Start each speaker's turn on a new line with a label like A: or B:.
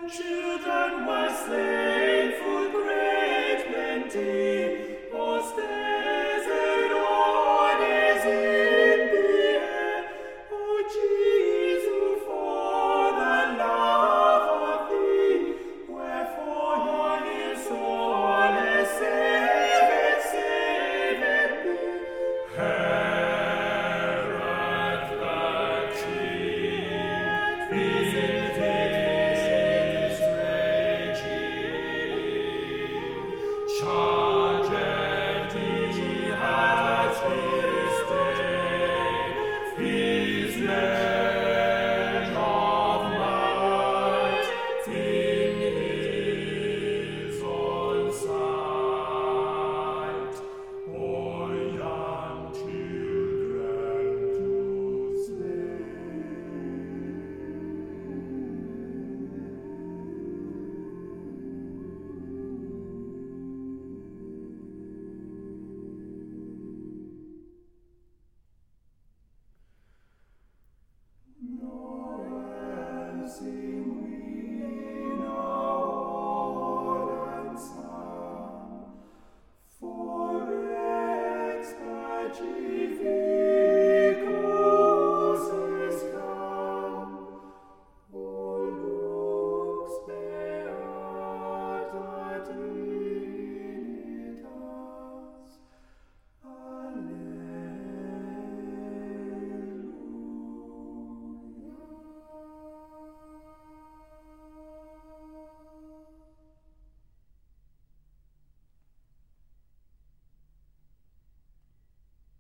A: Children were slain for great plenty, os desert orders in the air. O Jesu, for the love of thee, wherefore his soul is saved me. Herod the chief, charged he has his day, his men of might in his own sight, or young children to slay. No one sees